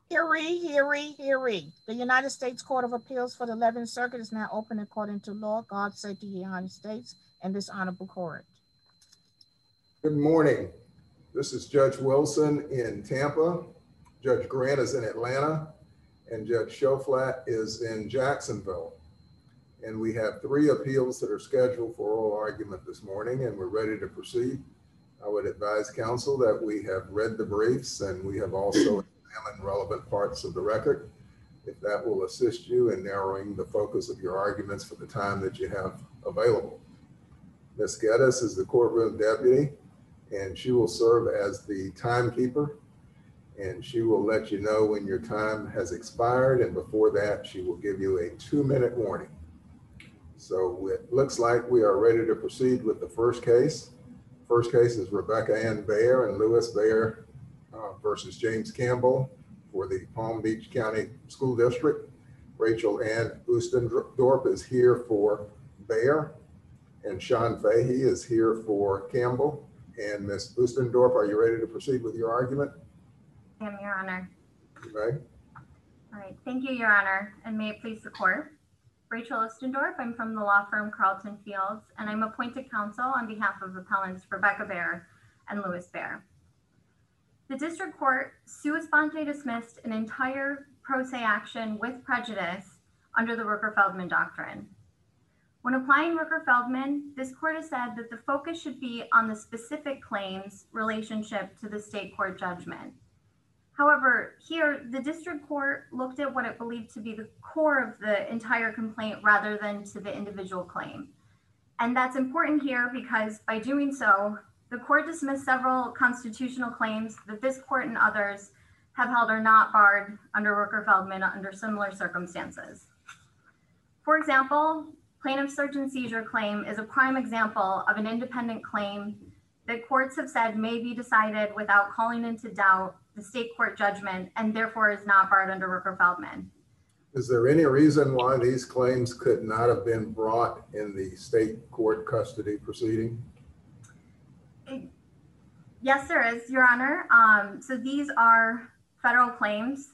Hear ye. The United States Court of Appeals for the 11th Circuit is now open according to law. God save the United States and this honorable court. Good morning. This is Judge Wilson in Tampa. Judge Grant is in Atlanta, and Judge Schoflat is in Jacksonville. And we have 3 appeals that are scheduled for oral argument this morning, and we're ready to proceed. I would advise counsel that we have read the briefs and we have also examined relevant parts of the record. If that will assist you in narrowing the focus of your arguments for the time that you have available. Ms. Geddes is the courtroom deputy, and she will serve as the timekeeper, and she will let you know when your time has expired, and before that she will give you a 2-minute warning. So it looks like we are ready to proceed with the first case. First case is Rebecca Ann Baer and Lewis Baer versus James Campbell for the Palm Beach County School District. Rachel Ann Oostendorp is here for Baer, and Sean Fahey is here for Campbell. And Ms. Oostendorp, are you ready to proceed with your argument? I am, Your Honor. Okay. All right, thank you, Your Honor, and may it please the court. Rachel Oostendorp, I'm from the law firm Carlton Fields, and I'm appointed counsel on behalf of appellants Rebecca Baer and Lewis Baer. The district court sua sponte dismissed an entire pro se action with prejudice under the Rooker-Feldman doctrine. When applying Rooker-Feldman, this court has said that the focus should be on the specific claims relationship to the state court judgment. However, here, the district court looked at what it believed to be the core of the entire complaint rather than to the individual claim. And that's important here because by doing so, the court dismissed several constitutional claims that this court and others have held are not barred under Rooker-Feldman under similar circumstances. For example, plaintiff's search and seizure claim is a prime example of an independent claim that courts have said may be decided without calling into doubt the state court judgment and therefore is not barred under Rooker-Feldman. Is there any reason why these claims could not have been brought in the state court custody proceeding? Yes, there is, Your Honor. So these are federal claims.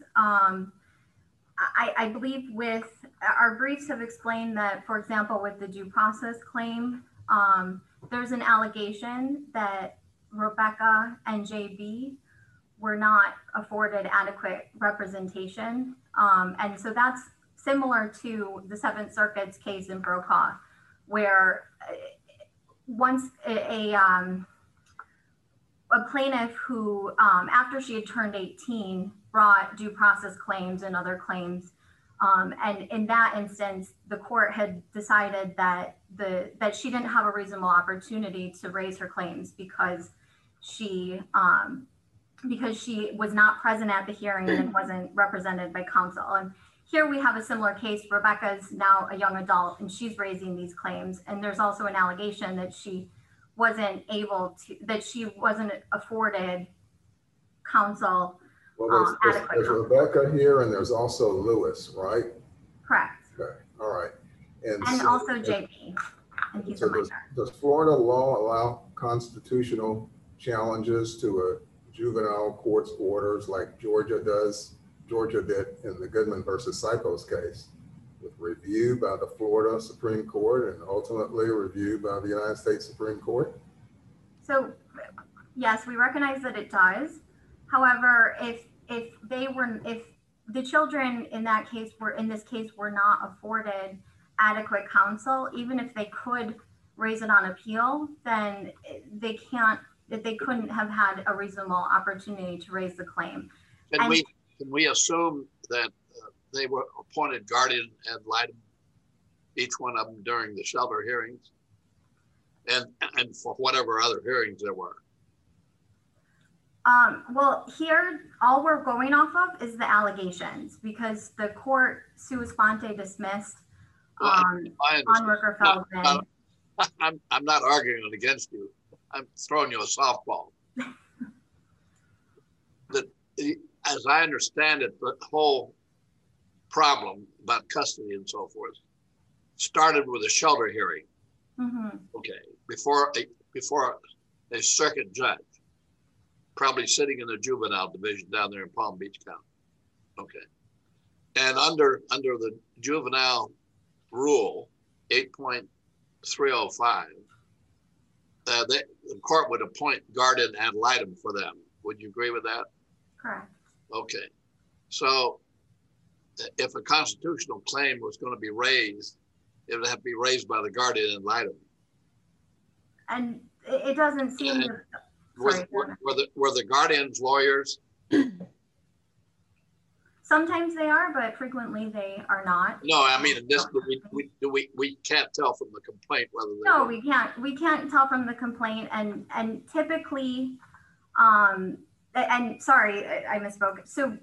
I believe with our briefs have explained that, for example, with the due process claim, there's an allegation that Rebecca and JB were not afforded adequate representation. And so that's similar to the Seventh Circuit's case in Brokaw, where once a plaintiff who, after she had turned 18, brought due process claims and other claims. And in that instance, the court had decided that she didn't have a reasonable opportunity to raise her claims because she was not present at the hearing and wasn't represented by counsel. And here we have a similar case. Rebecca's now a young adult and she's raising these claims. And there's also an allegation that she wasn't afforded counsel. Well, there's Rebecca here and there's also Lewis, right? Correct. Okay, all right. And so, also JP. And he's a minor. Does Florida law allow constitutional challenges to a juvenile court's orders like Georgia did in the Goodman versus Sipos case, with review by the Florida Supreme Court and ultimately review by the United States Supreme Court? So yes, we recognize that it does. However, if the children in this case were not afforded adequate counsel, even if they could raise it on appeal, then they couldn't have had a reasonable opportunity to raise the claim. Can we assume that they were appointed guardian ad litem, each one of them during the shelter hearings, and for whatever other hearings there were? Well, here, all we're going off of is the allegations because the court sua sponte dismissed on Rooker-Feldman. I'm not arguing against you. I'm throwing you a softball. As I understand it, the whole problem about custody and so forth started with a shelter hearing. Mm-hmm. Okay, before a circuit judge, probably sitting in the juvenile division down there in Palm Beach County. Okay. And under the juvenile rule 8.305, the court would appoint guardian ad litem for them. Would you agree with that? Correct. Okay. So if a constitutional claim was going to be raised, it would have to be raised by the guardian ad litem. And it doesn't seem to, were the guardians lawyers? sometimes they are, but frequently they are not. No, I mean, in this, we can't tell from the complaint whether they No, were. we can't tell from the complaint, and typically, and sorry, I misspoke. So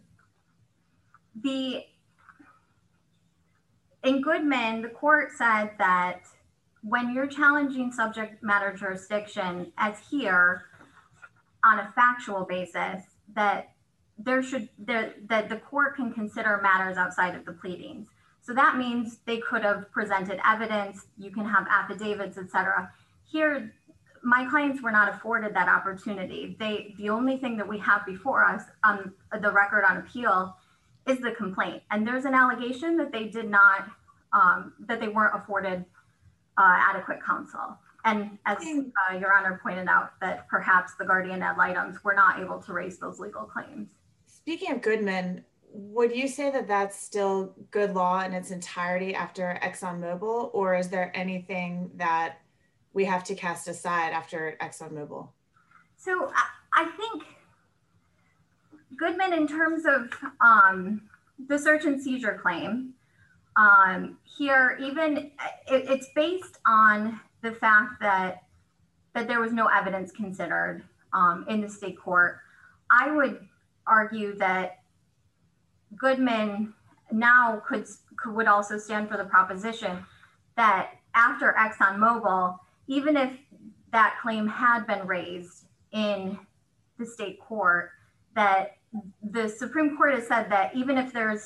in Goodman, the court said that when you're challenging subject matter jurisdiction, as here, on a factual basis, that that the court can consider matters outside of the pleadings. So that means they could have presented evidence, you can have affidavits, etc. Here, my clients were not afforded that opportunity. The only thing that we have before us on the record on appeal is the complaint. And there's an allegation that they did not, that they weren't afforded adequate counsel. And as Your Honor pointed out, that perhaps the guardian ad litems were not able to raise those legal claims. Speaking of Goodman, would you say that that's still good law in its entirety after ExxonMobil, or is there anything that we have to cast aside after ExxonMobil? So I think Goodman, in terms of the search and seizure claim, here, even it's based on the fact that there was no evidence considered in the state court. I would argue that Goodman now would also stand for the proposition that after ExxonMobil, even if that claim had been raised in the state court, that the Supreme Court has said that even if there's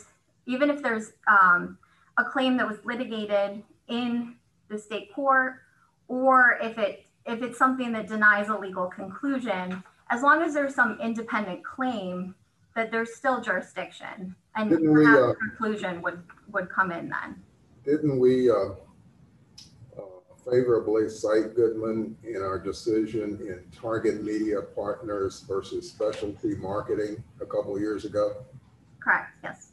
a claim that was litigated in the state court, or if it's something that denies a legal conclusion, as long as there's some independent claim, that there's still jurisdiction, and perhaps a conclusion would come in then. Didn't we favorably cite Goodman in our decision in Target Media Partners versus Specialty Marketing a couple of years ago? Correct, yes.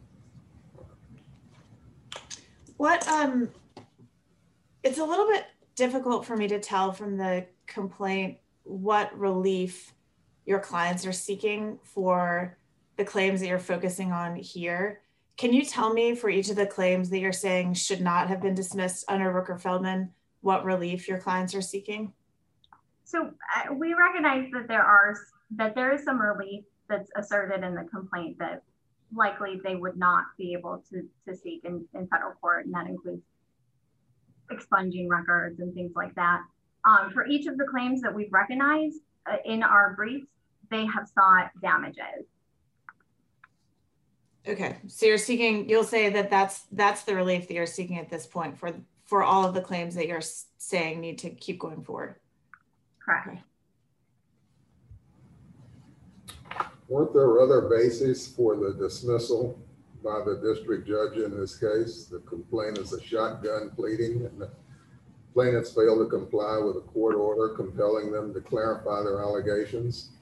It's a little bit difficult for me to tell from the complaint what relief your clients are seeking for the claims that you're focusing on here. Can you tell me, for each of the claims that you're saying should not have been dismissed under Rooker-Feldman, what relief your clients are seeking? So we recognize that there is some relief that's asserted in the complaint that likely they would not be able to seek in federal court, and that includes expunging records and things like that. For each of the claims that we've recognized in our briefs, they have sought damages. Okay, so you'll say that that's the relief that you're seeking at this point for all of the claims that you're saying need to keep going forward. Correct. Okay. Weren't there other bases for the dismissal by the district judge in this case? The complaint is a shotgun pleading, and the plaintiffs failed to comply with a court order compelling them to clarify their allegations.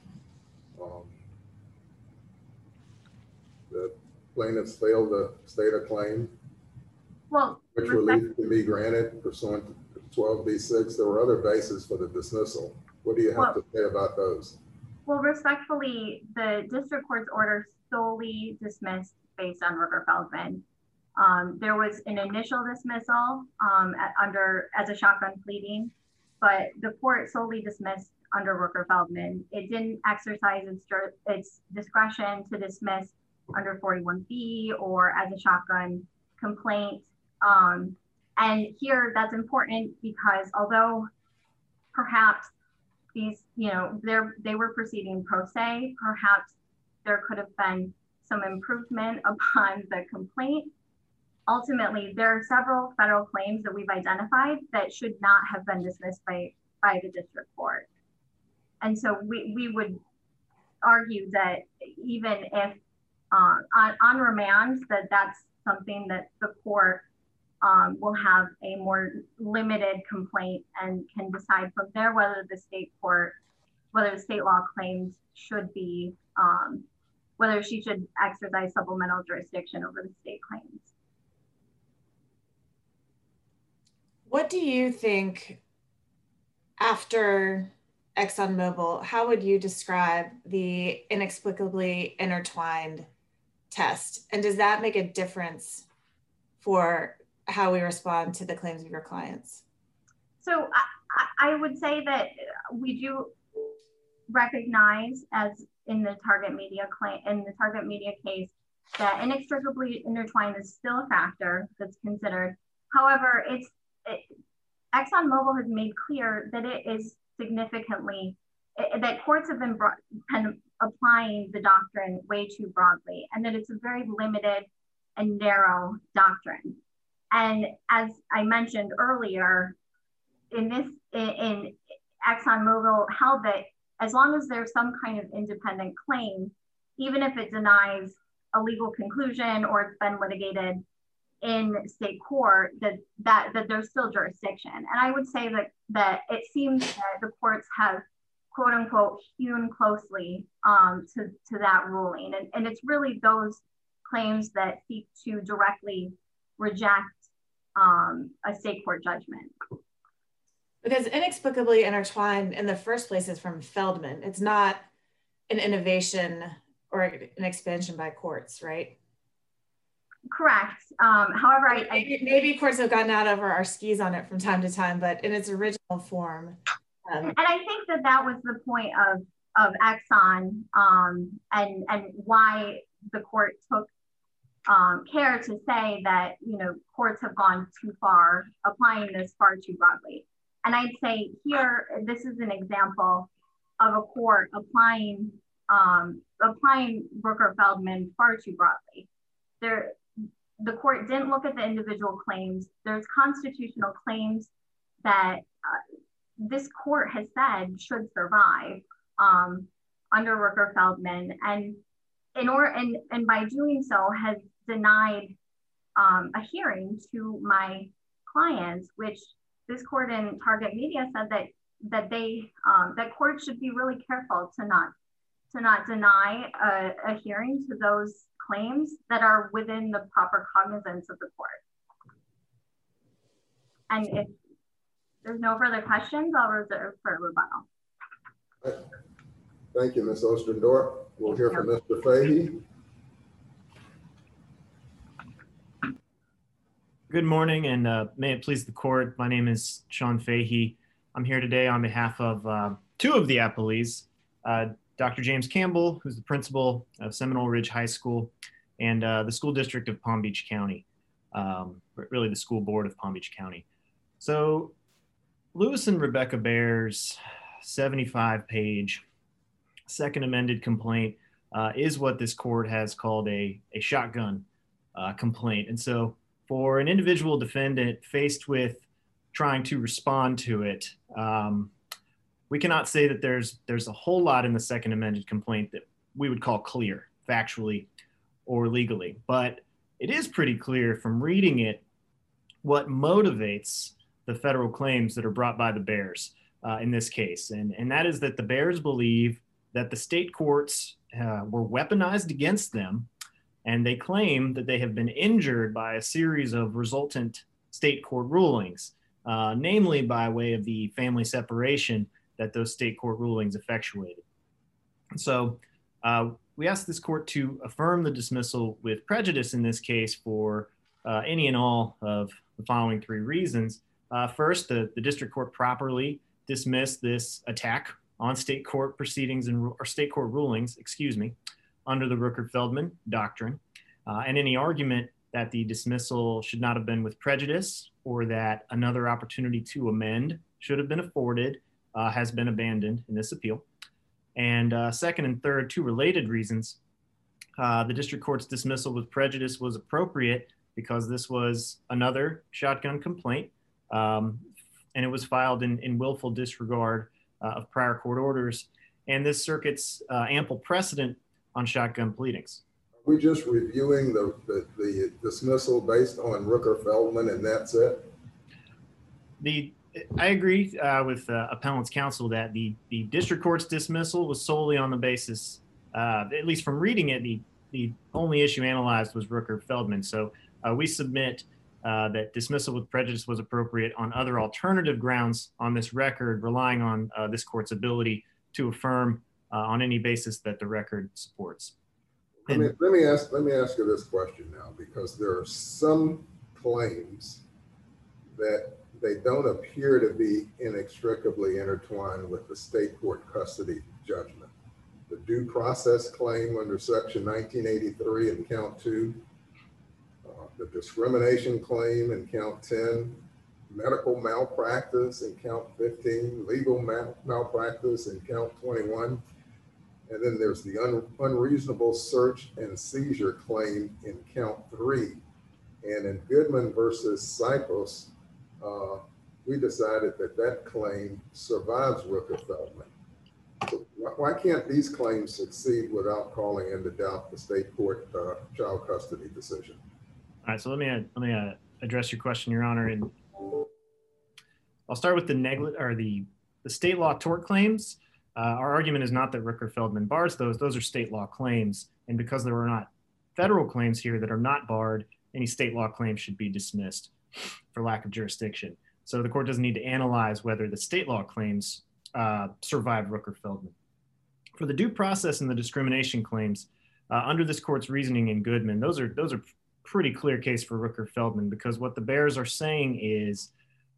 The plaintiffs failed to state a claim, which relief can be granted pursuant to 12b-6. There were other bases for the dismissal. What do you have to say about those? Well, respectfully, the district court's order solely dismissed based on Rooker-Feldman. There was an initial dismissal as a shotgun pleading, but the court solely dismissed under Rooker-Feldman. It didn't exercise its discretion to dismiss under 41B or as a shotgun complaint. And here that's important because although perhaps these, they were proceeding pro se, perhaps there could have been some improvement upon the complaint. Ultimately, there are several federal claims that we've identified that should not have been dismissed by the district court. And so we would argue that even if on remand, that's something that the court will have a more limited complaint and can decide from there whether the state law claims should be, whether she should exercise supplemental jurisdiction over the state claims. What do you think, after ExxonMobil, how would you describe the inexplicably intertwined test? And does that make a difference for how we respond to the claims of your clients? So I would say that we do recognize, as in the Target Media case, that inextricably intertwined is still a factor that's considered. However, ExxonMobil has made clear that it is that courts have been kind of applying the doctrine way too broadly, and that it's a very limited and narrow doctrine. And as I mentioned earlier, in ExxonMobil held that as long as there's some kind of independent claim, even if it denies a legal conclusion or it's been litigated in state court, that there's still jurisdiction. And I would say that it seems that the courts have, quote unquote, hewn closely to that ruling. And it's really those claims that seek to directly reject a state court judgment. Because inexplicably intertwined in the first place is from Feldman. It's not an innovation or an expansion by courts, right? Correct. However, maybe courts have gotten out over our skis on it from time to time, but in its original form. And I think that was the point of Exxon, and why the court took care to say that, courts have gone too far, applying this far too broadly. And I'd say here, this is an example of a court applying Rooker-Feldman far too broadly. The court didn't look at the individual claims. There's constitutional claims that this court has said should survive under Rooker-Feldman, and by doing so has denied a hearing to my clients, which this court in Target Media said that courts should be really careful to not deny a hearing to those claims that are within the proper cognizance of the court. And if there's no further questions, I'll reserve for rebuttal. Thank you, Ms. Ostendorf. We'll hear from Mr. Fahey. Good morning, and may it please the court. My name is Sean Fahey. I'm here today on behalf of two of the appellees, Dr. James Campbell, who's the principal of Seminole Ridge High School, and the school district of Palm Beach County, really the school board of Palm Beach County. So Louis and Rebecca Baer's 75-page second amended complaint is what this court has called a shotgun complaint. And so for an individual defendant faced with trying to respond to it, we cannot say that there's a whole lot in the second amended complaint that we would call clear, factually or legally. But it is pretty clear from reading it what motivates the federal claims that are brought by the Baers in this case. And that is that the Baers believe that the state courts were weaponized against them, and they claim that they have been injured by a series of resultant state court rulings, namely by way of the family separation that those state court rulings effectuated. So we ask this court to affirm the dismissal with prejudice in this case for any and all of the following three reasons. First, the district court properly dismissed this attack on state court proceedings or state court rulings, under the Rooker-Feldman doctrine, and any argument that the dismissal should not have been with prejudice or that another opportunity to amend should have been afforded has been abandoned in this appeal. And second and third, two related reasons. The district court's dismissal with prejudice was appropriate because this was another shotgun complaint, and it was filed in willful disregard of prior court orders and this circuit's ample precedent on shotgun pleadings. we just reviewing the dismissal based on Rooker-Feldman and that's it? I agree with appellant's counsel that the district court's dismissal was solely on the basis, at least from reading it, the only issue analyzed was Rooker-Feldman. So we submit that dismissal with prejudice was appropriate on other alternative grounds on this record, relying on this court's ability to affirm on any basis that the record supports. Let me ask you this question now, because there are some claims that they don't appear to be inextricably intertwined with the state court custody judgment. The due process claim under Section 1983 in count 2, the discrimination claim in count 10, medical malpractice in count 15, legal malpractice in count 21, and then there's the unreasonable search and seizure claim in count 3. And in Goodman versus Cyprus, we decided that claim survives Rooker-Feldman. So why can't these claims succeed without calling into doubt the state court child custody decision? All right, so let me address your question, Your Honor, and I'll start with the state law tort claims. Our argument is not that Rooker-Feldman bars those; those are state law claims, and because there are not federal claims here that are not barred, any state law claims should be dismissed for lack of jurisdiction. So the court doesn't need to analyze whether the state law claims survive Rooker-Feldman. For the due process and the discrimination claims, under this court's reasoning in Goodman, those are pretty clear case for Rooker-Feldman, because what the bears are saying is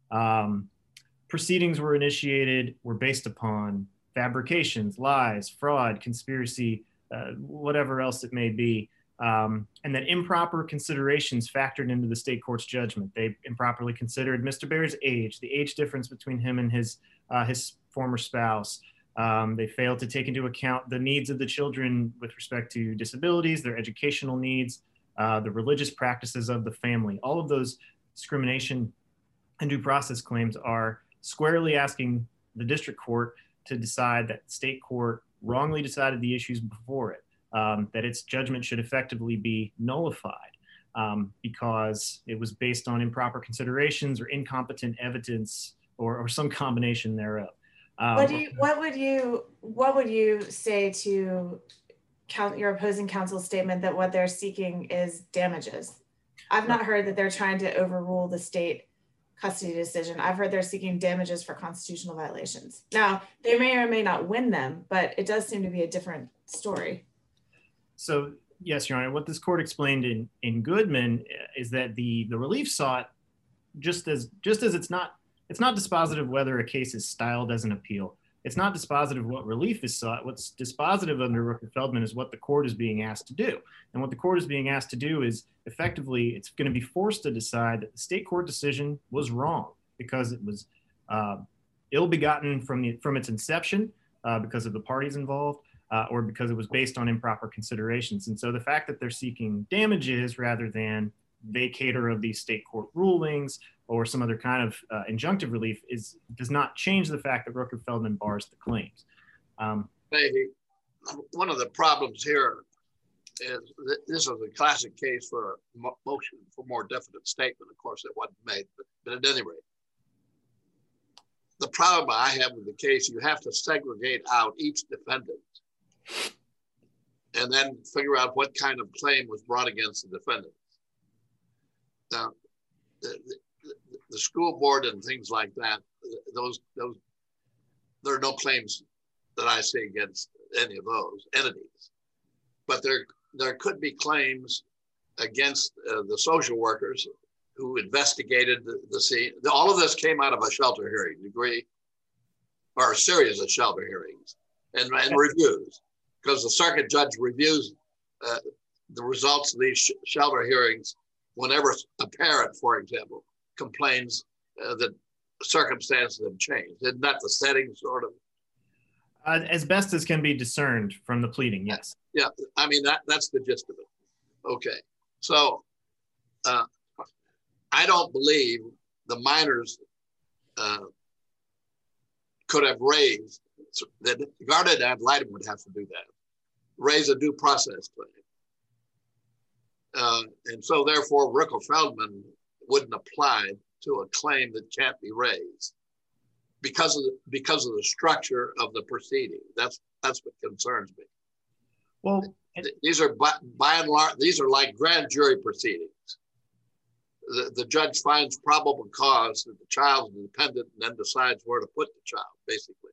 proceedings were based upon fabrications, lies, fraud, conspiracy, whatever else it may be, and that improper considerations factored into the state court's judgment. They improperly considered Mr. Bear's age, the age difference between him and his former spouse. They failed to take into account the needs of the children with respect to disabilities, their educational needs, the religious practices of the family. All of those discrimination and due process claims are squarely asking the district court to decide that the state court wrongly decided the issues before it, that its judgment should effectively be nullified because it was based on improper considerations or incompetent evidence or some combination thereof. What would you say to your opposing counsel's statement that what they're seeking is damages? I've not heard that they're trying to overrule the state custody decision. I've heard they're seeking damages for constitutional violations. Now, they may or may not win them, but it does seem to be a different story. So yes, Your Honor, what this court explained in Goodman is that the relief sought, just as it's not dispositive whether a case is styled as an appeal. It's not dispositive what relief is sought. What's dispositive under Rooker-Feldman is what the court is being asked to do. And what the court is being asked to do is effectively, it's going to be forced to decide that the state court decision was wrong because it was ill-begotten from its inception because of the parties involved or because it was based on improper considerations. And so the fact that they're seeking damages rather than vacator of these state court rulings or some other kind of injunctive relief does not change the fact that Rooker-Feldman bars the claims. One of the problems here is that this is a classic case for a motion for more definite statement. Of course, it wasn't made, but at any rate, the problem I have with the case, you have to segregate out each defendant and then figure out what kind of claim was brought against the defendant. Now, the school board and things like that, there are no claims that I see against any of those entities. But there could be claims against the social workers who investigated the scene. All of this came out of a shelter hearing degree, or a series of shelter hearings and reviews, because the circuit judge reviews the results of these shelter hearings whenever a parent, for example, complains that circumstances have changed. Isn't that the setting, sort of? As best as can be discerned from the pleading, yes. Yeah, I mean, that's the gist of it. Okay, so I don't believe the minors could have raised, that Garnet ad litem would have to do that, raise a due process claim. And so therefore Rooker-Feldman wouldn't apply to a claim that can't be raised because of the structure of the proceeding. That's what concerns me. Well, these are by and large, these are like grand jury proceedings. The judge finds probable cause that the child is dependent and then decides where to put the child, basically.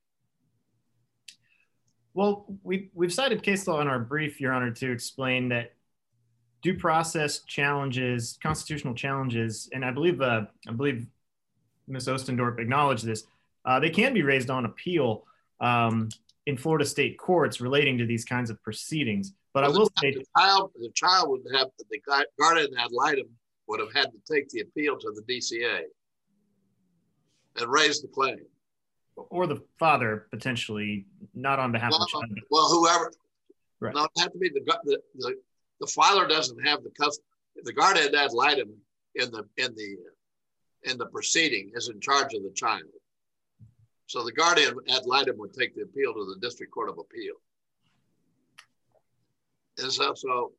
Well, we've cited case law in our brief, Your Honor, to explain that due process challenges, constitutional challenges, and I believe Ms. Ostendorp acknowledged this, they can be raised on appeal in Florida state courts relating to these kinds of proceedings. But well, I will say the child would have, the guardian ad litem would have had to take the appeal to the DCA and raise the claim. Or the father, potentially, not on behalf of the child. Well, whoever. Right. No, it have to be the father doesn't have the custody. The guardian ad litem in the proceeding is in charge of the child. So the guardian ad litem would take the appeal to the District Court of Appeal. And so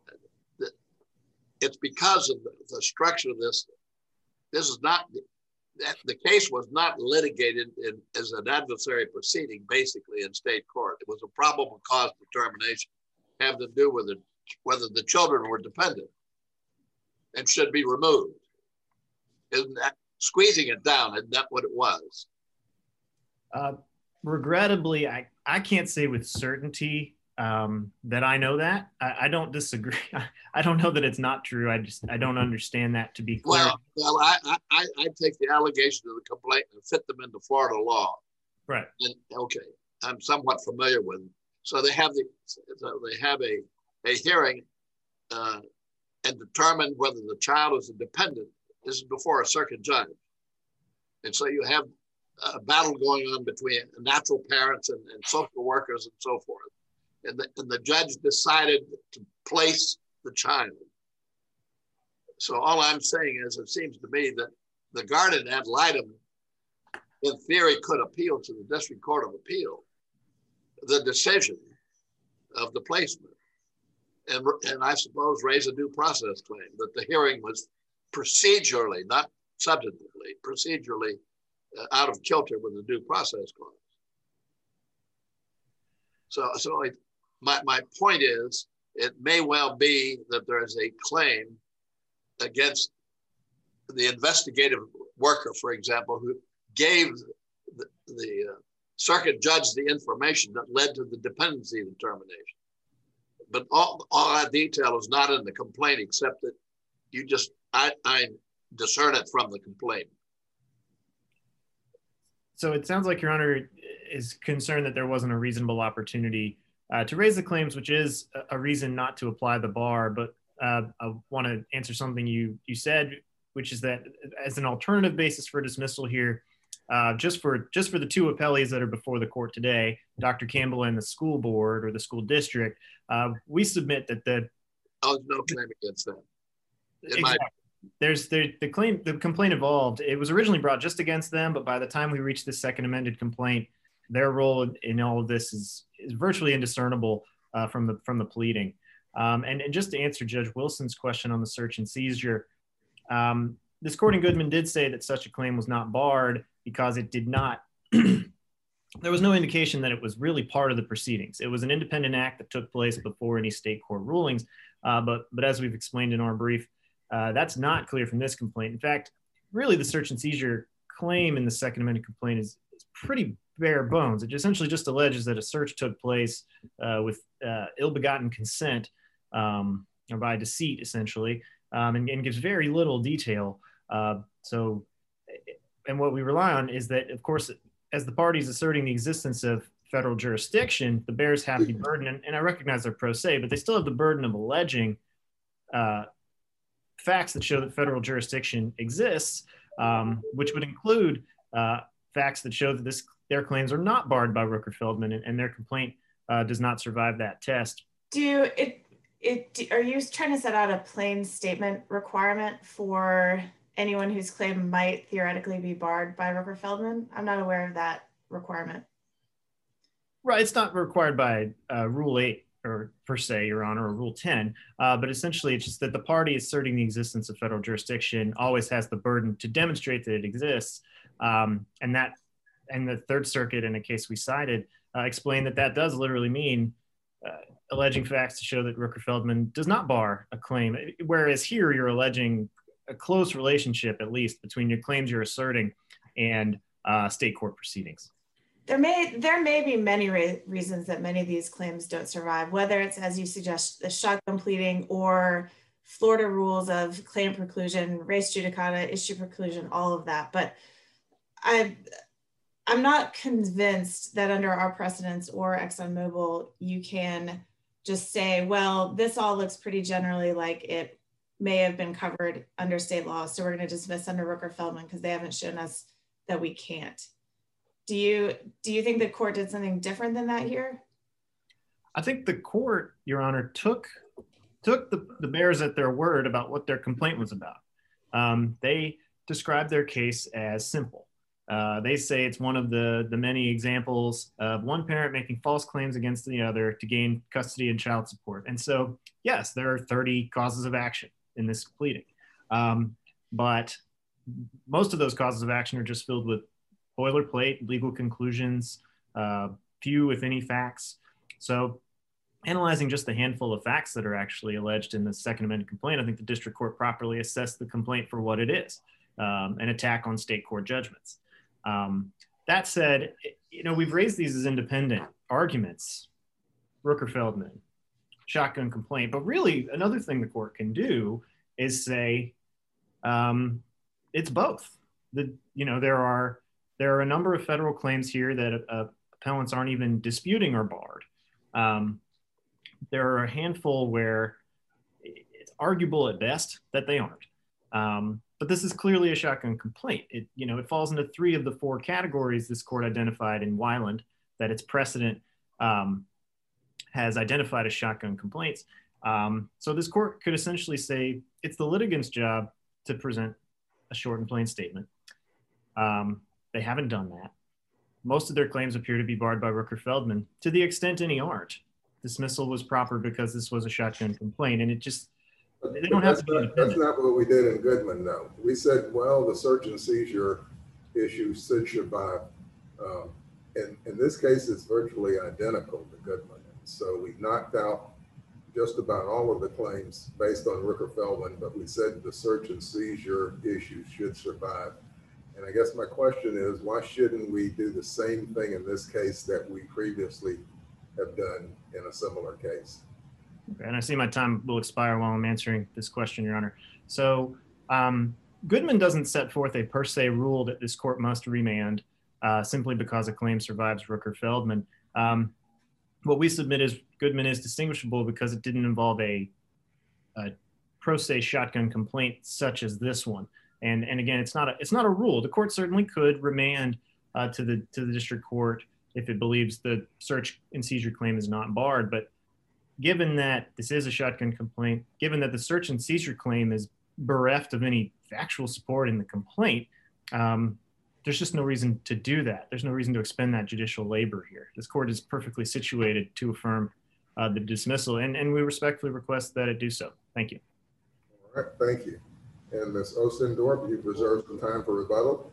it's because of the structure of this. This is not, the case was not litigated as an adversary proceeding, basically in state court. It was a probable cause determination having to do with whether the children were dependent and should be removed. Isn't that squeezing it down? Isn't that what it was? Regrettably, I can't say with certainty that I know that. I don't disagree. I don't know that it's not true. I don't understand that to be clear. Well, I take the allegation of the complaint and fit them into Florida law. Right. And, okay, I'm somewhat familiar with them. So they have a hearing and determine whether the child is a dependent. This is before a circuit judge. And so you have a battle going on between natural parents and social workers and so forth. And the judge decided to place the child. So all I'm saying is, it seems to me that the guardian ad litem, in theory, could appeal to the District Court of Appeal the decision of the placement, and I suppose raise a due process claim that the hearing was procedurally, not substantively, procedurally out of kilter with the due process clause. So my point is, it may well be that there is a claim against the investigative worker, for example, who gave the circuit judge the information that led to the dependency determination. But all that detail is not in the complaint, except that I discern it from the complaint. So it sounds like Your Honor is concerned that there wasn't a reasonable opportunity to raise the claims, which is a reason not to apply the bar. But I want to answer something you said, which is that as an alternative basis for dismissal here, just for the two appellees that are before the court today, Dr. Campbell and the school board or the school district, we submit that there's no claim against them. Exactly. The complaint evolved. It was originally brought just against them, but by the time we reached the second amended complaint, their role in all of this is virtually indiscernible from the pleading. And just to answer Judge Wilson's question on the search and seizure, this court in Goodman did say that such a claim was not barred because it did not, there was no indication that it was really part of the proceedings. It was an independent act that took place before any state court rulings. But as we've explained in our brief, that's not clear from this complaint. In fact, really the search and seizure claim in the second amended complaint is pretty bare bones. It essentially just alleges that a search took place with ill-begotten consent or by deceit, essentially, and gives very little detail. And what we rely on is that, of course, as the parties asserting the existence of federal jurisdiction, the bears have the burden, and I recognize they're pro se, but they still have the burden of alleging facts that show that federal jurisdiction exists, which would include facts that show that their claims are not barred by Rooker-Feldman, and their complaint does not survive that test. Are you trying to set out a plain statement requirement for anyone whose claim might theoretically be barred by Rooker-Feldman? I'm not aware of that requirement. Right, it's not required by Rule 8 or per se, Your Honor, or Rule 10, but essentially it's just that the party asserting the existence of federal jurisdiction always has the burden to demonstrate that it exists. And the Third Circuit, in a case we cited, explained that that does literally mean alleging facts to show that Rooker-Feldman does not bar a claim, whereas here you're alleging a close relationship, at least, between your claims you're asserting and state court proceedings. There may be many reasons that many of these claims don't survive, whether it's, as you suggest, the shotgun pleading or Florida rules of claim preclusion, res judicata, issue preclusion, all of that. But I'm not convinced that under our precedents or ExxonMobil, you can just say, well, this all looks pretty generally like it may have been covered under state law, so we're going to dismiss under Rooker-Feldman because they haven't shown us that we can't. Do you think the court did something different than that here? I think the court, Your Honor, took the bears at their word about what their complaint was about. They described their case as simple. They say it's one of the many examples of one parent making false claims against the other to gain custody and child support. And so, yes, there are 30 causes of action in this pleading. But most of those causes of action are just filled with boilerplate legal conclusions, few, if any, facts. So analyzing just the handful of facts that are actually alleged in the Second Amendment complaint, I think the district court properly assessed the complaint for what it is, an attack on state court judgments. That said, we've raised these as independent arguments, Rooker-Feldman, shotgun complaint, but really another thing the court can do is say it's both. There are a number of federal claims here that appellants aren't even disputing or barred. There are a handful where it's arguable at best that they aren't. But this is clearly a shotgun complaint. It falls into 3 of the 4 categories this court identified in Weiland that its precedent has identified as shotgun complaints. So this court could essentially say it's the litigant's job to present a short and plain statement. They haven't done that. Most of their claims appear to be barred by Rooker-Feldman. To the extent any aren't, dismissal was proper because this was a shotgun complaint, and they don't have to be independent. That's not what we did in Goodman, though. We said, well, the search and seizure issue should survive. In this case, it's virtually identical to Goodman. So we knocked out just about all of the claims based on Rooker-Feldman, but we said the search and seizure issue should survive. And I guess my question is, why shouldn't we do the same thing in this case that we previously have done in a similar case? Okay, and I see my time will expire while I'm answering this question, Your Honor. So Goodman doesn't set forth a per se rule that this court must remand simply because a claim survives Rooker-Feldman. What we submit is Goodman is distinguishable because it didn't involve a pro se shotgun complaint such as this one. And again, it's not a rule. The court certainly could remand to the district court if it believes the search and seizure claim is not barred. But given that this is a shotgun complaint, given that the search and seizure claim is bereft of any factual support in the complaint, there's just no reason to do that. There's no reason to expend that judicial labor here. This court is perfectly situated to affirm the dismissal, and we respectfully request that it do so. Thank you. All right, thank you. And Ms. Ostendorf, you've reserved some time for rebuttal.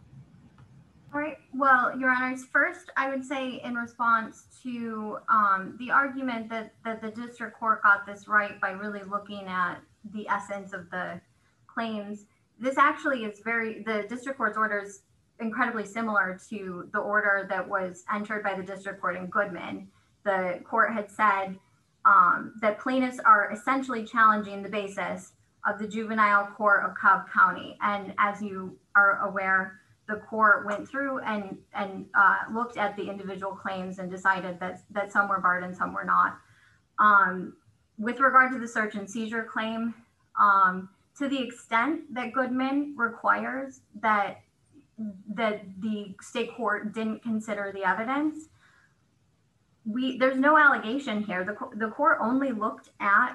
All right. Well, Your Honors, first, I would say in response to the argument that the district court got this right by really looking at the essence of the claims, this actually is the district court's order is incredibly similar to the order that was entered by the district court in Goodman. The court had said that plaintiffs are essentially challenging the basis of the juvenile court of Cobb County. And as you are aware, the court went through and looked at the individual claims and decided that some were barred and some were not. With regard to the search and seizure claim, to the extent that Goodman requires that the state court didn't consider the evidence, there's no allegation here. The court only looked at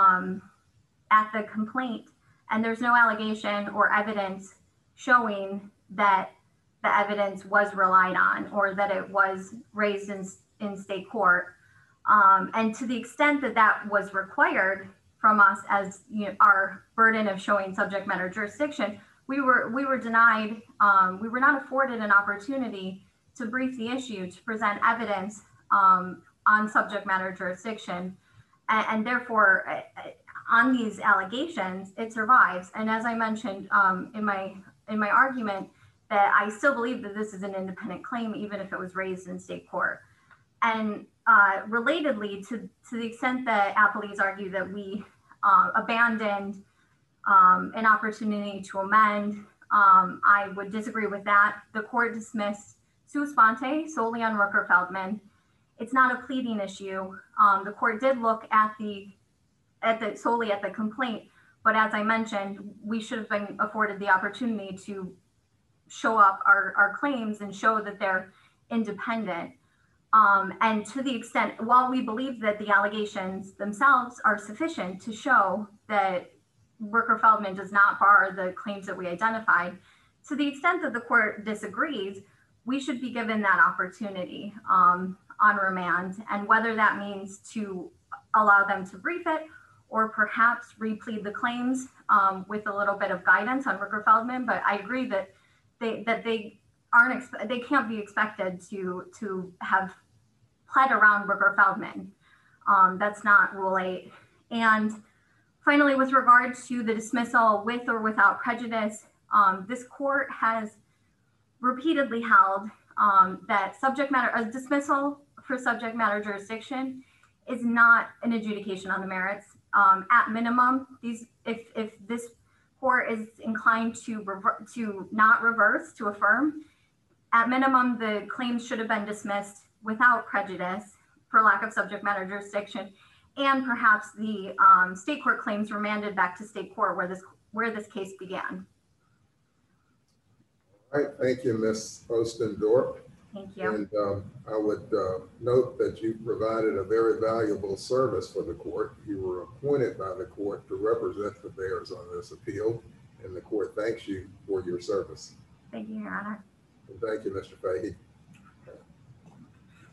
the complaint, and there's no allegation or evidence showing that the evidence was relied on or that it was raised in state court. And to the extent that that was required from us as our burden of showing subject matter jurisdiction, we were denied, we were not afforded an opportunity to brief the issue, to present evidence on subject matter jurisdiction. And therefore, on these allegations, it survives. And as I mentioned in my argument, that I still believe that this is an independent claim, even if it was raised in state court. And relatedly, to the extent that appellees argue that we abandoned an opportunity to amend, I would disagree with that. The court dismissed sua sponte solely on Rooker-Feldman. It's not a pleading issue. The court did look at solely at the complaint, but as I mentioned, we should have been afforded the opportunity to show up our claims and show that they're independent. And to the extent, while we believe that the allegations themselves are sufficient to show that Rooker-Feldman does not bar the claims that we identified, to the extent that the court disagrees, we should be given that opportunity on remand, and whether that means to allow them to brief it or perhaps replead the claims with a little bit of guidance on Rooker-Feldman. But I agree that they can't be expected to have pled around Rooker-Feldman. That's not Rule 8. And finally, with regard to the dismissal with or without prejudice, this court has repeatedly held that a dismissal for subject matter jurisdiction is not an adjudication on the merits. At minimum, if this court is inclined to not reverse, to affirm, at minimum, the claims should have been dismissed without prejudice for lack of subject matter jurisdiction, and perhaps the state court claims remanded back to state court where this case began. All right, thank you, Ms. Ostendorp. Thank you. And I would note that you provided a very valuable service for the court. You were appointed by the court to represent the Bears on this appeal, and the court thanks you for your service. Thank you, Your Honor. And thank you, Mr. Fahey.